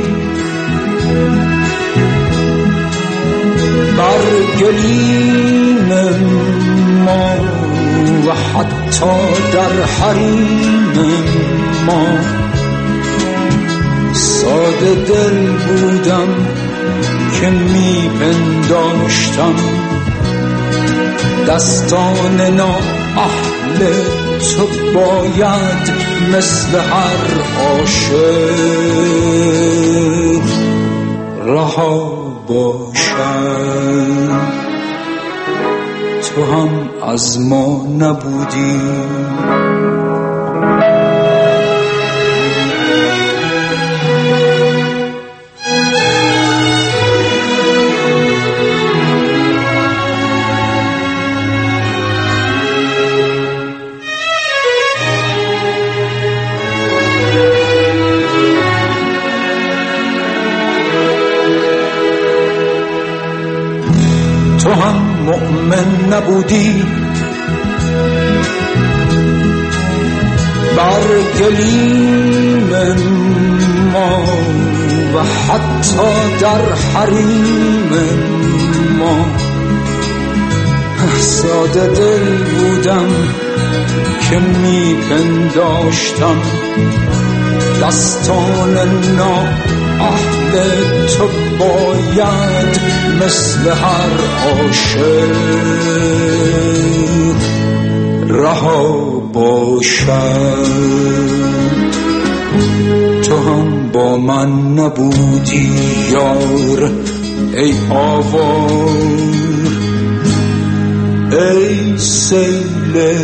بر گلیم ما و حتی در حریم ما. ساده دل بودم که می پنداشتم دستان نااهل تو باید مثل هر عاشق رها باشد. تو هم از ما نبودی، نبودی، بر گلیم ما و حتی در حریم ما. ساده دل بودم که میپنداشتم دستان نا اهل تو باید مثل هر عاشق رها باشد. تو هم با من نبودی یار ای آوار، ای سیل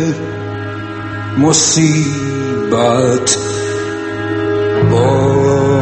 مصیبت با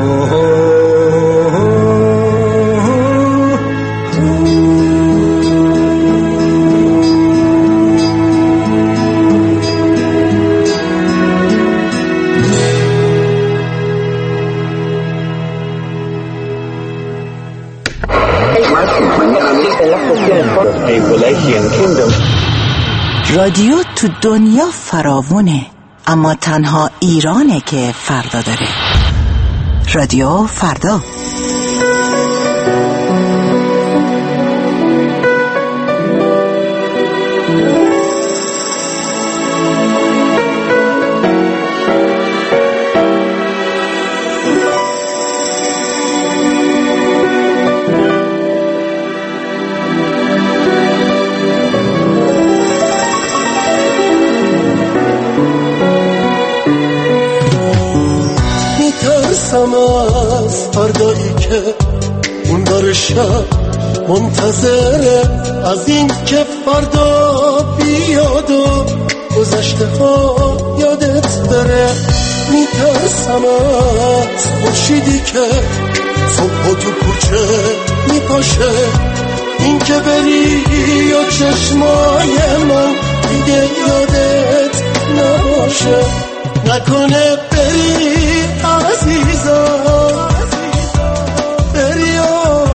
رادیو تو دنیا فراوونه، اما تنها ایرانه که فردا داره. رادیو فردا. میترسم از فردایی که اون بر شب منتظره، از این که فردا بیاد و گذشته ها یادت بره. میترسم از خورشیدی که صبح تو کوچه میپاشه، این که بری یا چشمای من دیگه یادت نباشه. نکنه بری